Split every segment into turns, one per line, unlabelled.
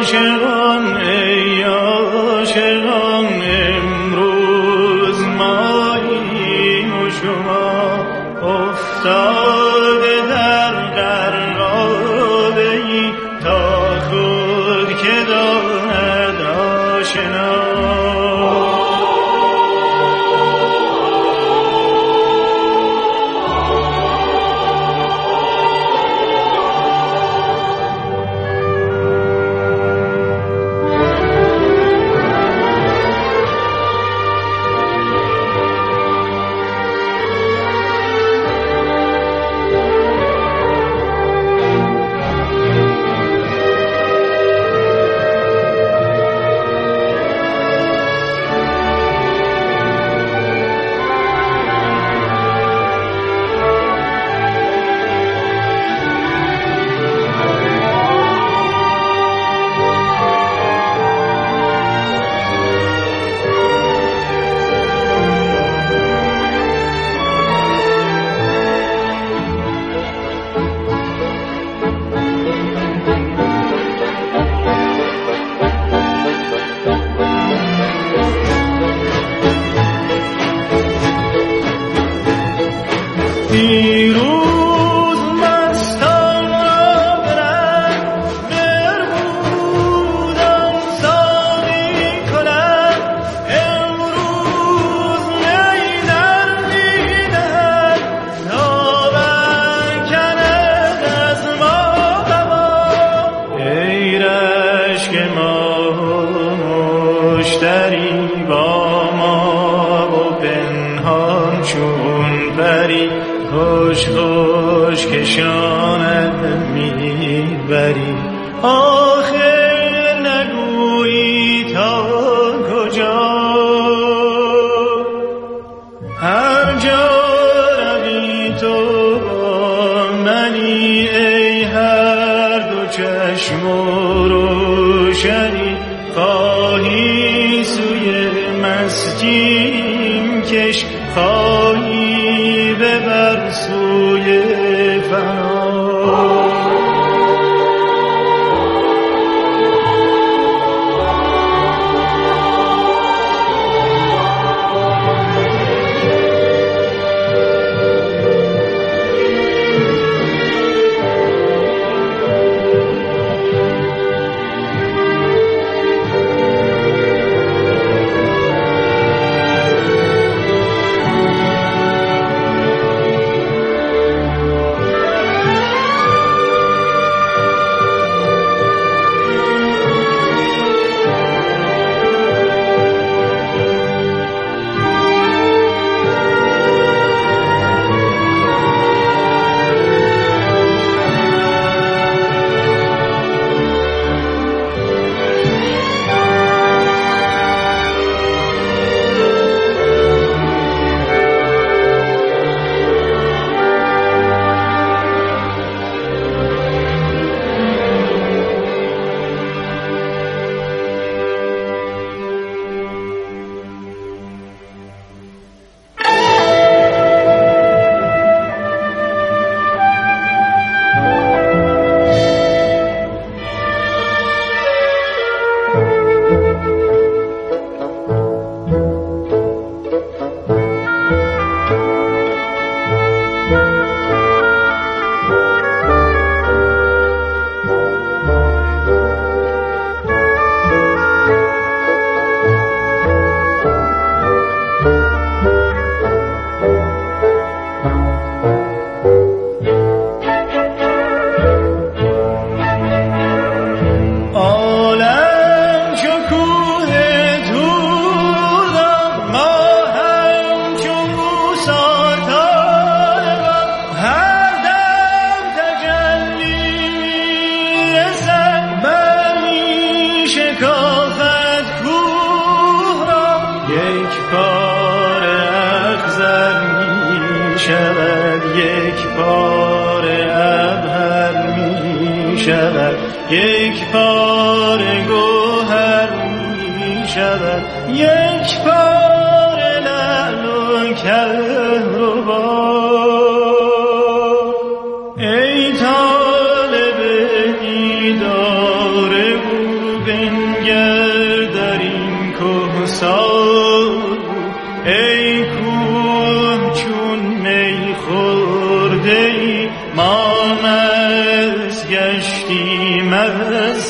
ای طالب دیدار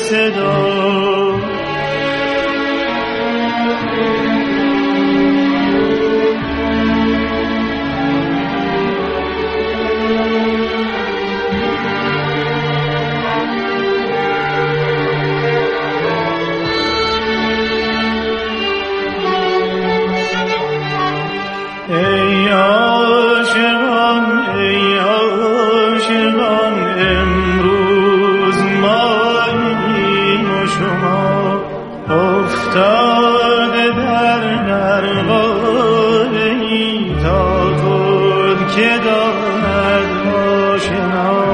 صدا ای عاشقان امروز ماییم و شما افتاده در غاره‌ای تا خود که داند آشنا.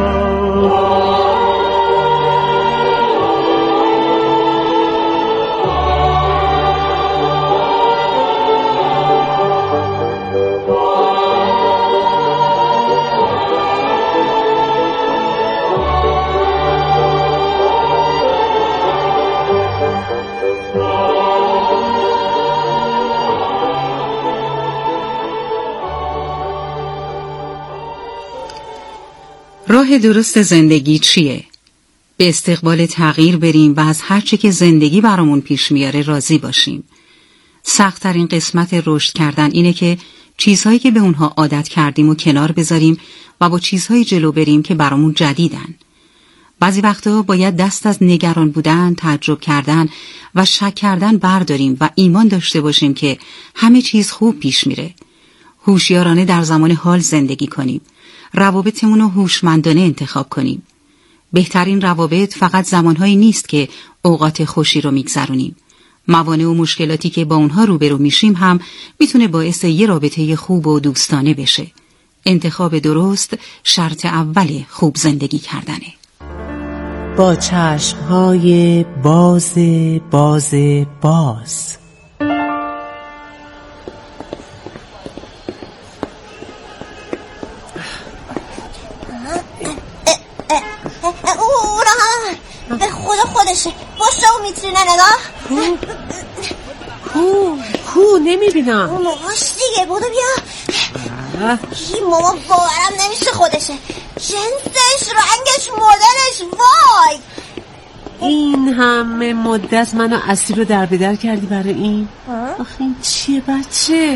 راه درست زندگی چیه؟ به استقبال تغییر بریم و از هر چی که زندگی برامون پیش میاره راضی باشیم. سخت‌ترین قسمت رشد کردن اینه که چیزهایی که به اونها عادت کردیم و کنار بذاریم و با چیزهایی جلو بریم که برامون جدیدن. بعضی وقتا باید دست از نگران بودن، تعجب کردن و شک کردن برداریم و ایمان داشته باشیم که همه چیز خوب پیش میره. هوشیارانه در زمان حال زندگی کنیم. روابطمون رو هوشمندانه انتخاب کنیم. بهترین روابط فقط زمانهایی نیست که اوقات خوشی رو میگذرونیم. موانع و مشکلاتی که با اونها روبرو میشیم هم میتونه باعث یه رابطه خوب و دوستانه بشه. انتخاب درست شرط اول خوب زندگی کردنه.
با چشمهای باز
به خدا خودشه. باشه و میترینه نگاه.
کو نمیبینم.
ماماش دیگه بودو بیا. این ماما باورم نمیشه خودشه. جنسش، رنگش، مدلش. وای
این همه مدت منو اسیر رو در بدر کردی برای این. آخه این چیه بچه؟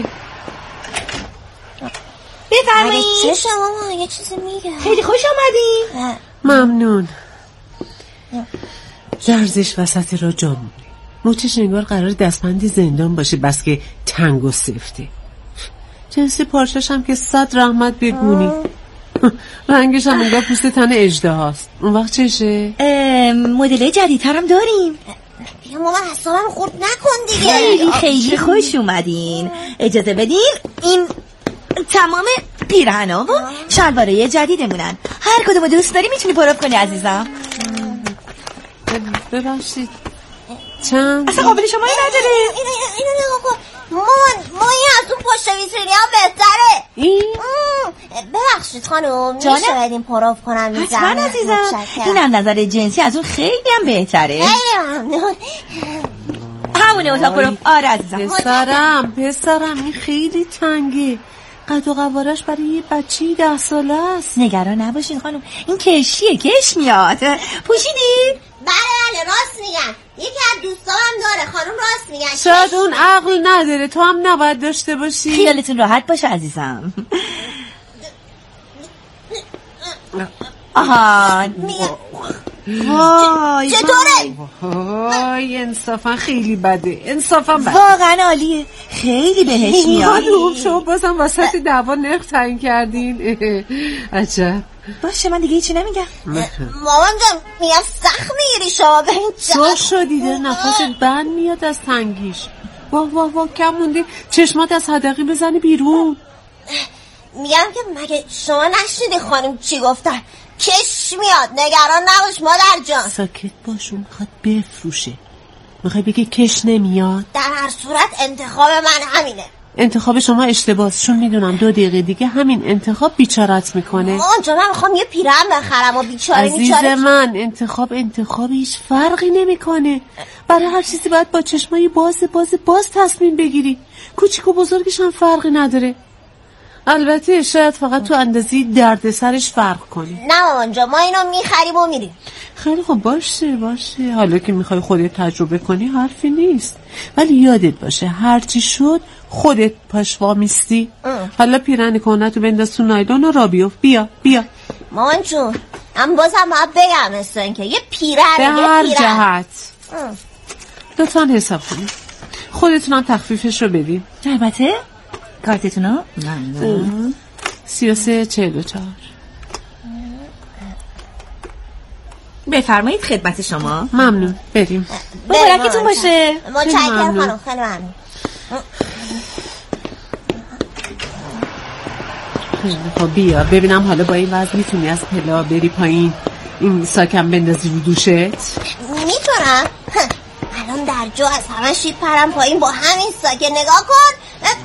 بفرمایید. چشم ماما یه چیزی میگم.
خیلی خوش آمدی.
ممنون. درزش وسط را جا مونه. موچش انگار قرار دستبندی زندان باشه، بس که تنگ و سفته. جنس پارچش هم که 100 رحمت بگونی. رنگش هم انگار پوست تن اژدهاست. اون وقت چشه؟
مدل جدیدتر هم داریم.
بیا مامان حسابم خورد نکن دیگه.
خیلی خوش اومدین. اجازه بدین این تمام پیرهنا و شلوارای جدیدمونن. هر کدومو دوست داری میتونی پروف کنی عزیزم.
ببخشید چند؟
اصلا قابل شما نداره.
اینو نگاه کن مامان این از اون پشت ویترینی هم بهتره. ببخشید خانم میشه بدین پروف کنم این
حتما عزیزم. اینم نظر جنسی از اون خیلی هم بهتره. همونه اتاق پروف. آره عزیزم.
پسرم این خیلی تنگه. قد و قوارش برای یه بچه‌ی 10 ساله است.
نگران نباشین خانم، این کشیه، کش میاد. پوشیدید؟
بله راست میگن. یکی از دوستام داره. خانم راست میگن.
شاید اون عقل نداره، تو هم نباید داشته باشی.
خیالتون راحت باشه عزیزم. آهان وای
چطوره؟
وای انصافا خیلی بده.
واقعا عالیه، خیلی بهش میاد.
شما بازم وسط دعوا نرخ تعیین کردین. عجب.
باشه من دیگه هیچی نمیگم.
مامان جان میگم سخت میگیری شما به این
سرخ شدی ده نفست بند میاد از تنگیش. واه کم مونده چشمات از حدقی بزنی بیرون.
میگم که مگه شما نشنیدی خانم چی گفتن؟ کش میاد، نگران نباش مادر جان.
ساکت باش، اون میخواد بفروشه. میخوای بگی کش نمیاد؟
در هر صورت انتخاب من همینه.
انتخاب شما اشتباهه، چون میدونم 2 دقیقه دیگه همین انتخاب بیچارت میکنه.
آنجا من میخوام یه پیرهن بخرم و بیچاره
عزیز من انتخاب هیچ فرقی نمیکنه. برای هر چیزی باید با چشمای باز تصمیم بگیری. کوچیک و بزرگش هم فرقی نداره. البته شاید فقط تو اندازی درد سرش فرق کنی.
نه مامان جا، ما اینو میخریم و میریم.
خیلی خب باشه. حالا که میخوای خودت تجربه کنی حرفی نیست، ولی یادت باشه هرچی شد خودت پاش وامیستی. حالا پیرن کهنه‌تو بنداز تو نایلون و را بیفت. بیا
مامان جون، من بازم باید بگم مثلا که یه پیرن
به هر جهت لطفاً حساب کنی. خودتونم تخفیفش رو بدین.
البته کارتتونو
3344.
بفرمایید خدمت شما.
ممنون. بریم.
مبارکتون باشه.
متشکرم خانم، خیلی ممنون.
خب بیا ببینم حالا با این وزن میتونی از پلا بری پایین این ساکم بندازی رو دوشت؟
میتونم. الان در جا از همه شیب پرم پایین با همین ساکه. نگاه کن.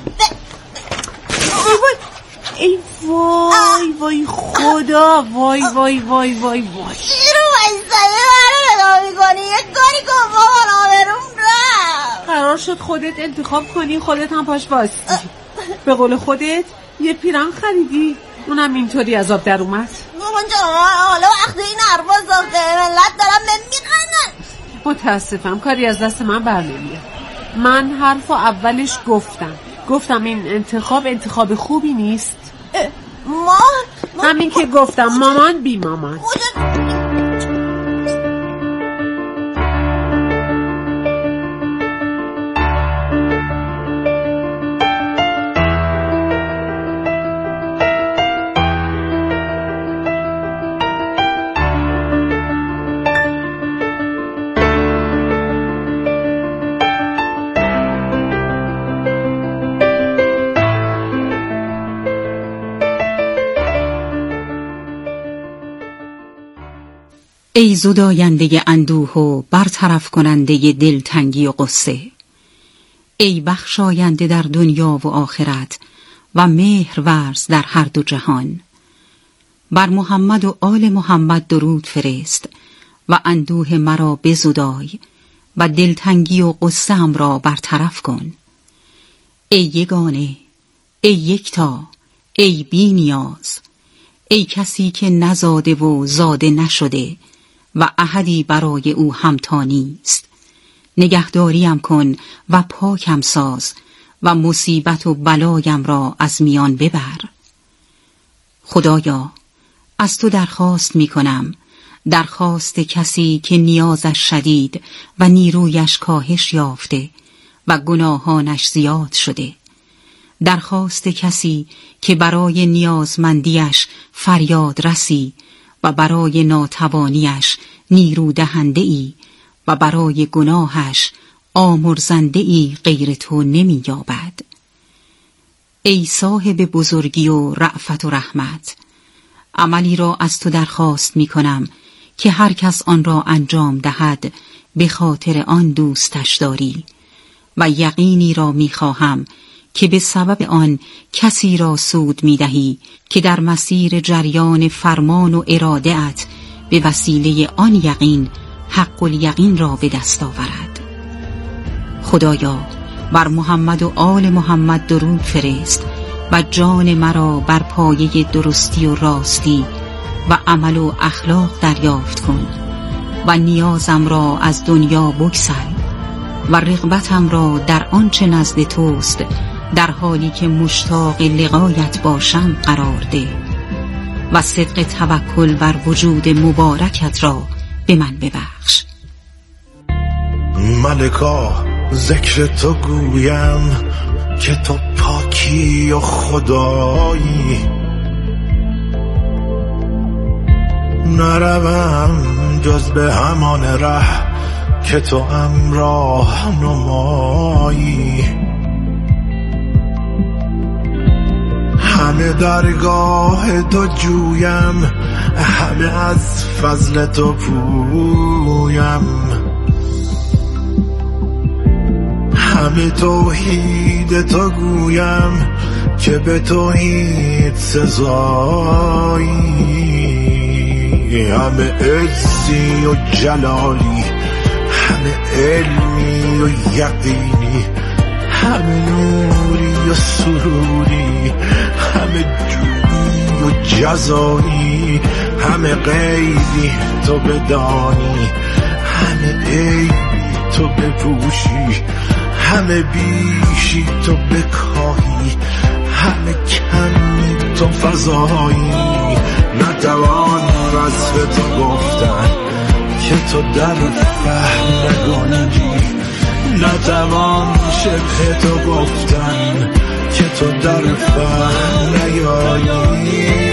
ای وای خدا. وای
چی رو بایستده برای نگاه میکنی؟ یک کاری کن بابا، آبروم رفت.
قرار شد خودت انتخاب کنی، خودت هم پاش باستی. به قول خودت یه پیرن خریدی، اونم اینطوری از آب در اومد.
مامان جان حالا وقت این حرفا ساخته، ملت دارم میخندن.
متاسفم کاری از دست من بر نمیاد. من حرفو اولش گفتم این انتخاب خوبی نیست. همین که گفتم مامان بی مامان.
ای زداینده اندوه و برطرف کننده دلتنگی و قصه، ای بخشاینده در دنیا و آخرت و مهر ورز در هر دو جهان، بر محمد و آل محمد درود فرست و اندوه مرا بزدای و دلتنگی و قصه ام را برطرف کن. ای یگانه، ای یکتا، ای بی نیاز، ای کسی که نزاده و زاده نشده و احدی برای او همتا نیست. نگهداریم کن و پاکم ساز و مصیبت و بلایم را از میان ببر. خدایا از تو درخواست می کنم، درخواست کسی که نیازش شدید و نیرویش کاهش یافته و گناهانش زیاد شده، درخواست کسی که برای نیازمندیش فریاد رسی و برای ناتوانیش نیرو دهنده ای و برای گناهش آمرزنده ای غیر تو نمی یابد. ای صاحب بزرگی و رأفت و رحمت، عملی را از تو درخواست می کنم که هر کس آن را انجام دهد به خاطر آن دوستش داری و یقینی را می خواهم که به سبب آن کسی را سود می دهی که در مسیر جریان فرمان و اراده‌ات به وسیله آن یقین حق الیقین را به دست آورد. خدایا بر محمد و آل محمد درود فرست و جان مرا بر پایه درستی و راستی و عمل و اخلاق دریافت کن و نیازم را از دنیا بگسل و رغبتم را در آنچه نزد توست در حالی که مشتاق لقایت باشم قرار ده و صدق توکل بر وجود مبارکت را به من ببخش.
ملکا ذکر تو گویم که تو پاکی و خدایی، نروم جز به همان ره که تو امراه نمایی. همه درگاه تو جویم، همه از فضل تو پویم، همه توحید تو گویم که به توحید سزایی. همه عزی و جلالی، همه علمی و یقینی، همه نوری و سروری، همه جودی و جزایی، همه غیبی تو بدانی، همه عیبی تو بپوشی، همه بیشی تو بکاهی، همه کمی تو فضایی. نتوان وصف تو گفتن که تو در فهم نگنجی، نتوان شبه تو گفتن که تو در فهم نیایی.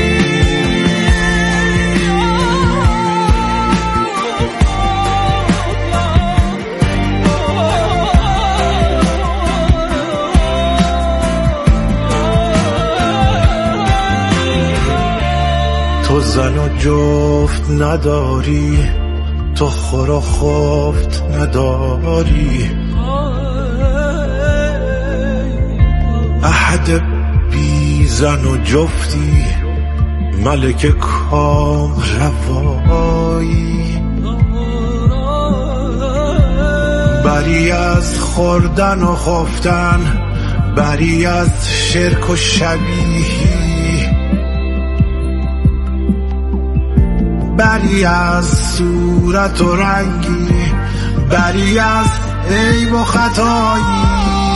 تو زن و جفت نداری، تو خور و خفت نداری، احد بی زن و جفتی، ملک کام روایی. بری از خوردن و خفتن، بری از شرک و شبیهی، بری از صورت و رنگی، بری از عیب و خطایی.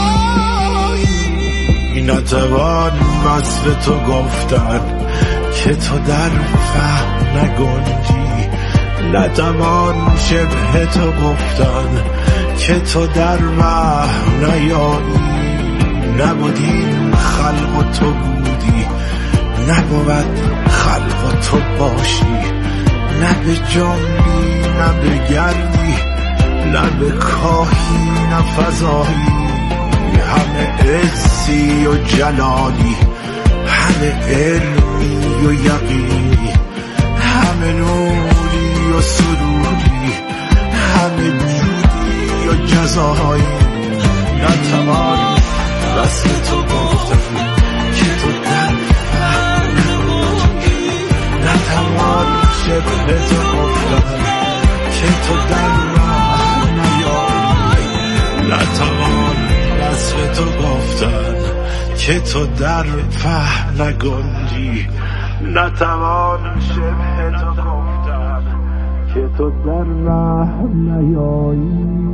نتوان وصف تو گفتن که تو در فهم نگنجی، نتوان شبه تو گفتن که تو در وهم نیایی. نبودیم خلق و تو بودی، نبود خلق و تو باشی، نه به جنبی نه به گردی، نه به کاهی نه فضایی. همه عزی و جلالی، همه علمی و یقینی، همه نوری و سروری، همه جودی و جزایی. نتوان وصف تو گفتن که تو در فهم نگنجی، نتوان شبه تو گفتن که تو در وهم نیایی. نتوان وصف تو گفتن که تو در فهم نگنجی، نتوان شبه تو گفتن که تو در وهم نیایی.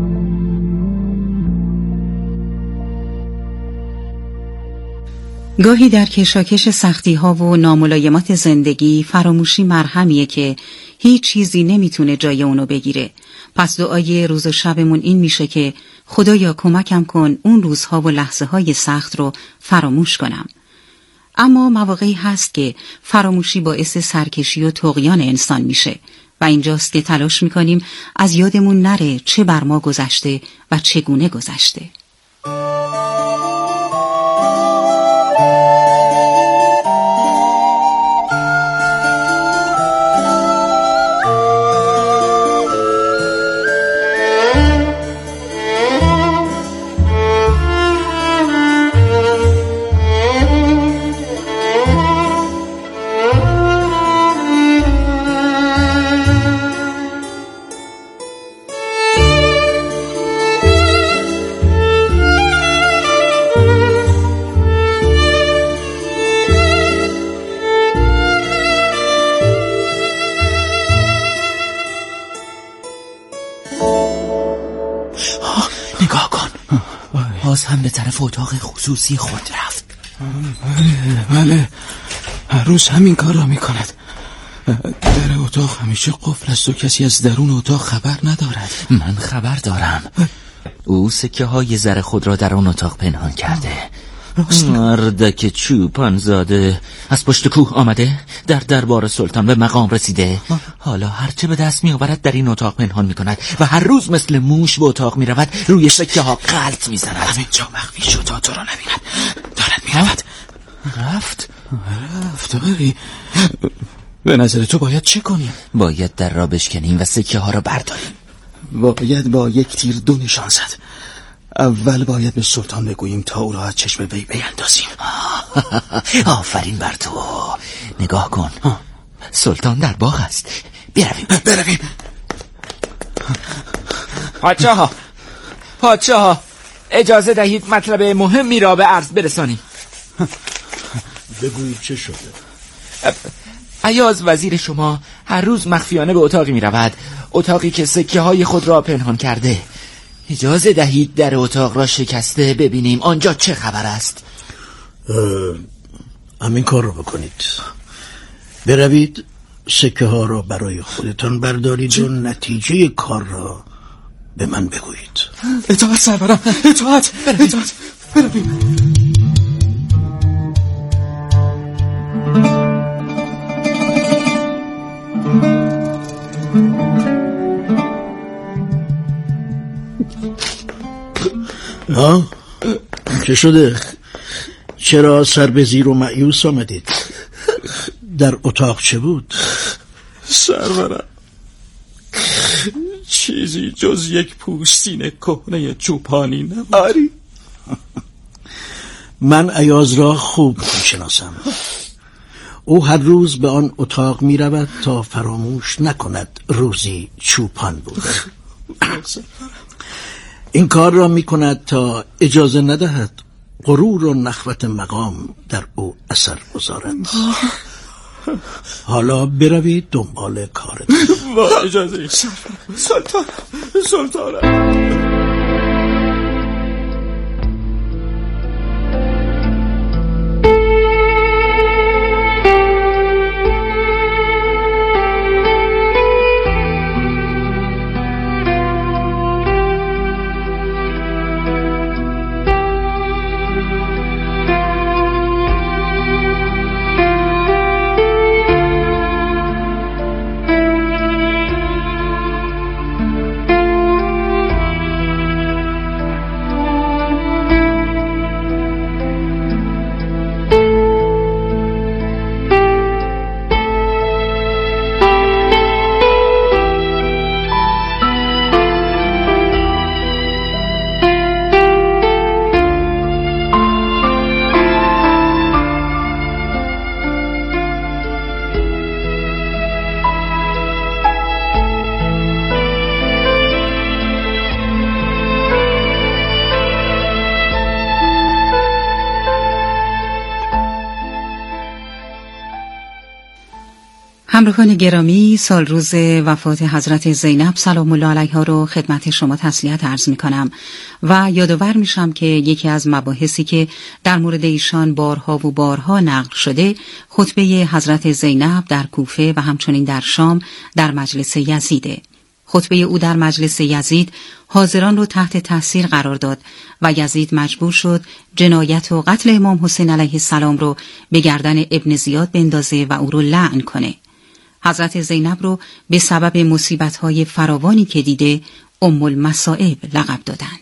گاهی در کشاکش سختی‌ها و ناملایمات زندگی فراموشی مرهمیه که هیچ چیزی نمیتونه جای اونو بگیره. پس دعای روز و شبمون این میشه که خدایا کمکم کن اون روزها و لحظه‌های سخت رو فراموش کنم. اما مواقعی هست که فراموشی باعث سرکشی و طغیان انسان میشه و اینجاست که تلاش میکنیم از یادمون نره چه بر ما گذشته و چگونه گذشته.
باز هم به طرف اتاق خصوصی خود رفت.
بله هر روز همین کار را می کند. در اتاق همیشه قفل است و کسی از درون اتاق خبر ندارد.
من خبر دارم. او سکه های زر خود را در آن اتاق پنهان کرده. مردک چوپان زاده از پشت کوه آمده، در دربار سلطان به مقام رسیده. حالا هرچه به دست می آورد در این اتاق پنهان می کند و هر روز مثل موش به اتاق می رود، روی سکه ها غلط می زند.
همینجا مخفی شد تا تو را نبیند. دارد می رود. رفت بری. به نظر تو باید چه کنیم؟
باید در را بشکنیم و سکه ها را برداریم.
باید با یک تیر دو نشان زد. اول باید به سلطان بگوییم تا او را از چشم وی بیندازیم.
آفرین بر تو. نگاه کن، سلطان در باغ است. برویم.
پادشاه،
اجازه دهید مطلب مهمی را به عرض برسانیم.
بگویید چه شده؟
ایاز وزیر شما هر روز مخفیانه به اتاقی می رود، اتاقی که سکه های خود را پنهان کرده. اجازه دهید در اتاق را شکسته ببینیم آنجا چه خبر است.
همین کار رو بکنید. بروید سکه ها را برای خودتان بردارید و نتیجه کار را به من بگویید.
اطاعت سرورم، اطاعت. بروید.
چه شده؟ چرا سر به زیر و مایوس آمدید؟ در اتاق چه بود؟
سرورم، چیزی جز یک پوستین کهنه چوپانی نبود.
آری، من ایاز را خوب میشناسم. او هر روز به آن اتاق می رود تا فراموش نکند روزی چوپان بود. این کار را می کند تا اجازه ندهد غرور و نخوت مقام در او اثر گذارد. حالا بروید دنبال کارتان.
با اجازه سلطانم.
همراهان گرامی، سال روز وفات حضرت زینب سلام الله علیها رو خدمت شما تسلیت عرض می کنم و یادآور میشم که یکی از مباحثی که در مورد ایشان بارها و بارها نقل شده خطبه حضرت زینب در کوفه و همچنین در شام در مجلس یزیده. خطبه او در مجلس یزید حاضران رو تحت تاثیر قرار داد و یزید مجبور شد جنایت و قتل امام حسین علیه السلام رو به گردن ابن زیاد بندازه و او رو لعن کنه. حضرت زینب رو به سبب مصیبت‌های فراوانی که دیده ام المصائب لقب دادند.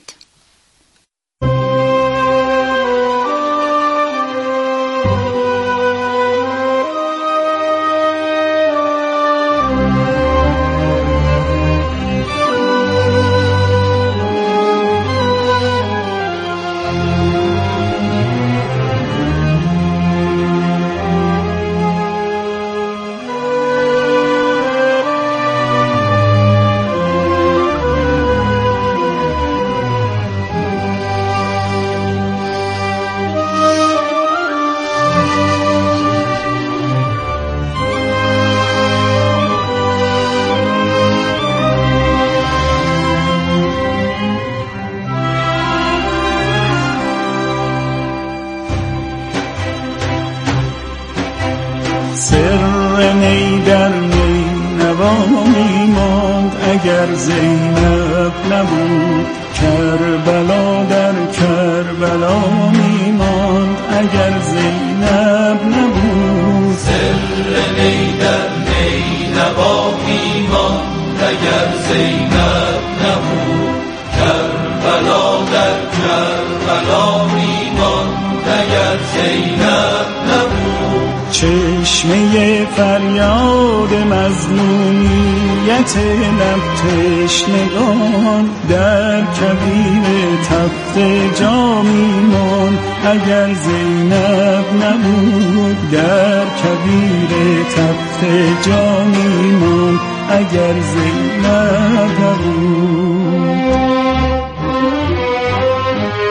اگر زینب نبود کربلا در کربلا میماند. اگر زینب نبود
سر نی در نینوا میماند. اگر زینب نبود کربلا در کربلا میماند. اگر زینب نبود
چشمه فریاد مظلومیت لب تشنگان در کبیر تفت جا میماند. اگر زینب نبود در کبیر تفت جا میماند. اگر زینب نبود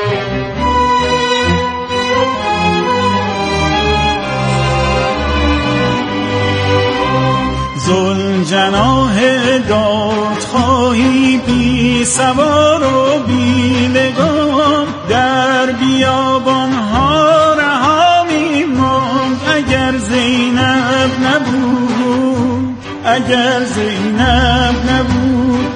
سوار و بیلگام در بیابانها رها می‌ماند. اگر زینب نبود، اگر زینب نبود،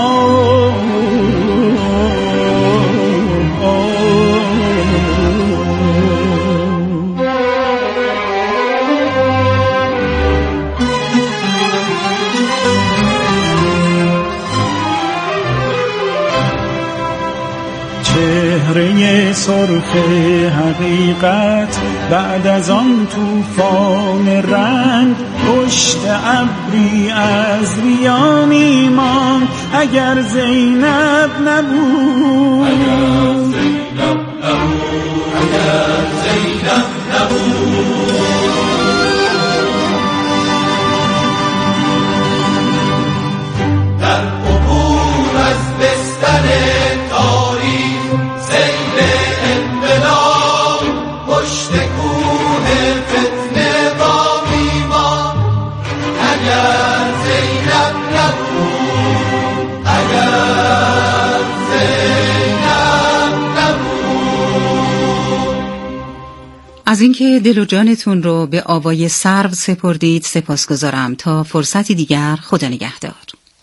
چهره سرخ حقیقت بعد از آن طوفان رنگ پشت ابری از ریا می‌ماند. اگر زینب نبود،
اگر زینب نبود، در عبور از بستر تاریخ سیل انقلاب پشت کوه فتنه با می‌ماند. اگر زینب نبود، اگر زینب نبود.
از اینکه دل و جانتون رو به آوای سرو سپردید سپاسگزارم. تا فرصتی دیگر، خدا نگهدار.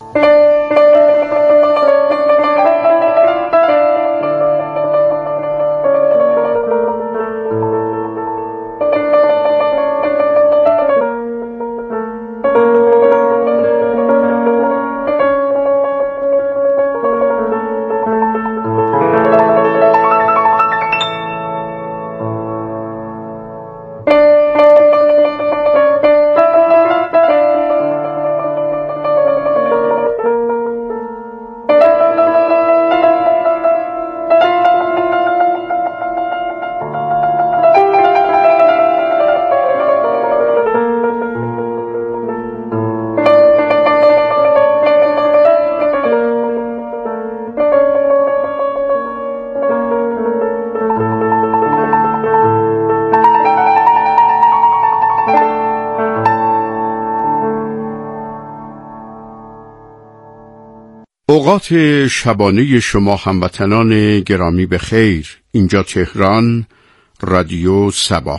اوقات شبانه شما هموطنان گرامی به خیر. اینجا تهران، رادیو سبا.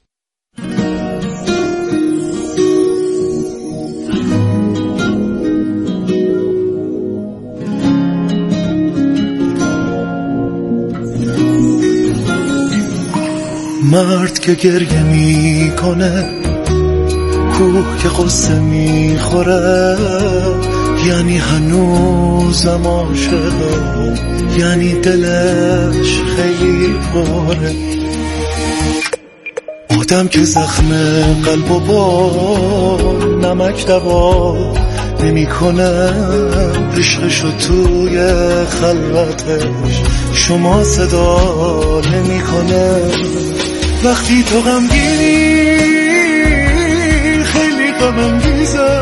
مرد که گریه میکنه، کوه که قصه میخوره، یعنی هنوزم عاشقه، یعنی دلش خیلی پره. آدم که زخم قلب و با نمک دوا نمی کنه، عشقشو توی خلوتش شما صدا نمی کنه. وقتی تو غمگینی خیلی غم انگیزه،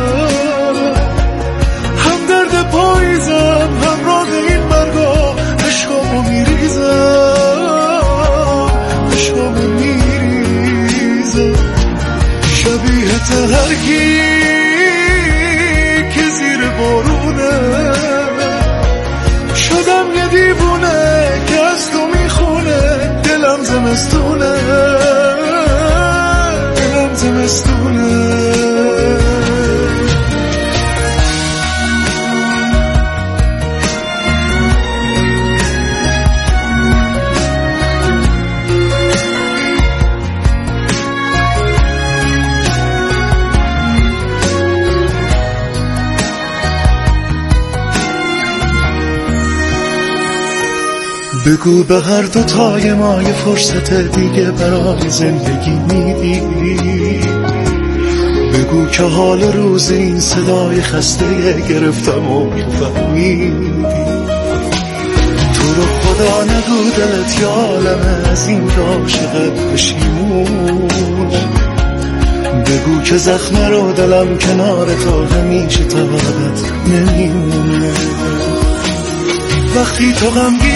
هم درد پاییزم همراه این مرگا، عشقامو میریزم، عشقامو میریزم. شبیه تهرگی که زیر بارونه، شدم یه دیوونه که از تو میخونه. دلم زمستونه، دلم زمستونه. بگو به هر دوتای ما یه فرصت دیگه برای زندگی میدی. بگو که حال روز این صدای خسته گرفتم و میفهمیدی. تو رو خدا نگو دلت یا عالمه از این که عاشقت بشیمون. بگو که زخم رو دلم کنار تو همیشه تا عادت نمیمونه. وقتی تو غمگی